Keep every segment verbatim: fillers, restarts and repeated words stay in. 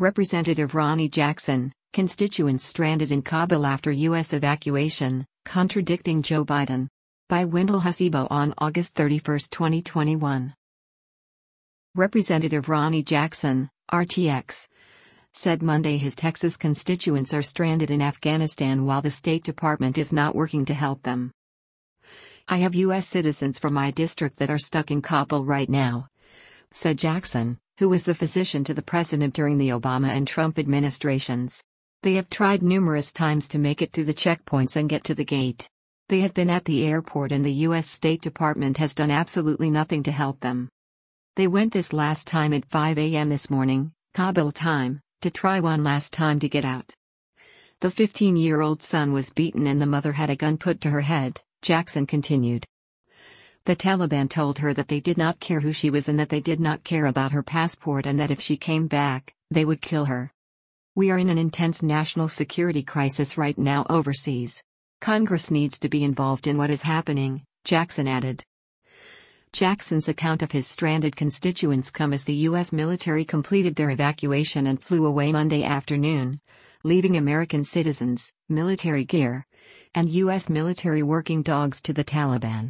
Representative Ronny Jackson, constituents stranded in Kabul after U S evacuation, contradicting Joe Biden. By Wendell Hasibo on August thirty-first, twenty twenty-one. Representative Ronny Jackson, R T X, said Monday his Texas constituents are stranded in Afghanistan while the State Department is not working to help them. "I have U S citizens from my district that are stuck in Kabul right now," said Jackson, who was the physician to the president during the Obama and Trump administrations. "They have tried numerous times to make it through the checkpoints and get to the gate. They have been at the airport and the U S State Department has done absolutely nothing to help them. They went this last time at five a m this morning, Kabul time, to try one last time to get out. The fifteen-year-old son was beaten and the mother had a gun put to her head," Jackson continued. "The Taliban told her that they did not care who she was and that they did not care about her passport and that if she came back, they would kill her. We are in an intense national security crisis right now overseas. Congress needs to be involved in what is happening," Jackson added. Jackson's account of his stranded constituents come as the U S military completed their evacuation and flew away Monday afternoon, leaving American citizens, military gear, and U S military working dogs to the Taliban.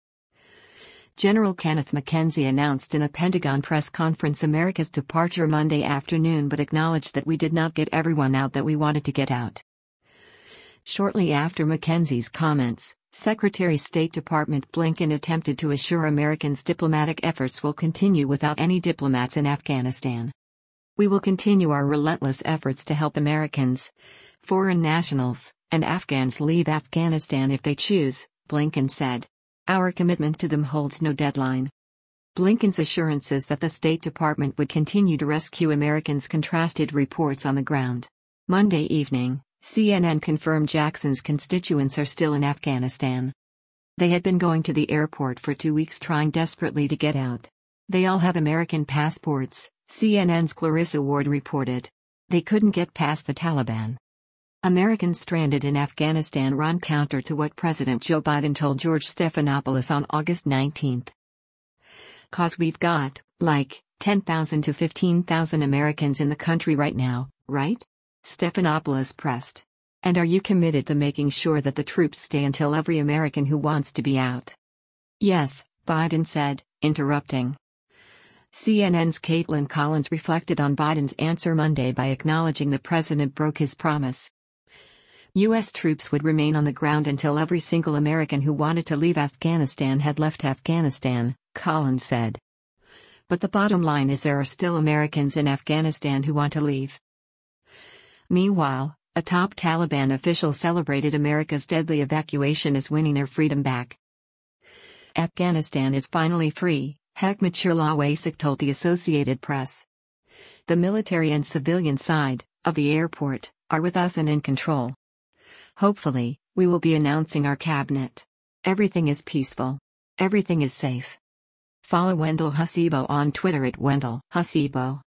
General Kenneth McKenzie announced in a Pentagon press conference America's departure Monday afternoon but acknowledged that "we did not get everyone out that we wanted to get out." Shortly after McKenzie's comments, Secretary State Department Blinken attempted to assure Americans diplomatic efforts will continue without any diplomats in Afghanistan. "We will continue our relentless efforts to help Americans, foreign nationals, and Afghans leave Afghanistan if they choose," Blinken said. "Our commitment to them holds no deadline." Blinken's assurances that the State Department would continue to rescue Americans contrasted reports on the ground. Monday evening, C N N confirmed Jackson's constituents are still in Afghanistan. "They had been going to the airport for two weeks trying desperately to get out. They all have American passports," C N N's Clarissa Ward reported. "They couldn't get past the Taliban." Americans stranded in Afghanistan run counter to what President Joe Biden told George Stephanopoulos on August nineteenth. "'Cause we've got, like, ten thousand to fifteen thousand Americans in the country right now, right?" Stephanopoulos pressed. "And are you committed to making sure that the troops stay until every American who wants to be out?" "Yes," Biden said, interrupting. C N N's Caitlin Collins reflected on Biden's answer Monday by acknowledging the president broke his promise. U S troops would remain on the ground until every single American who wanted to leave Afghanistan had left Afghanistan, Collins said. "But the bottom line is there are still Americans in Afghanistan who want to leave." Meanwhile, a top Taliban official celebrated America's deadly evacuation as winning their freedom back. "Afghanistan is finally free," Hekmaturlah Wasak told the Associated Press. "The military and civilian side of the airport are with us and in control. Hopefully, we will be announcing our cabinet. Everything is peaceful. Everything is safe." Follow Wendell Hasibo on Twitter at Wendell Hasibo.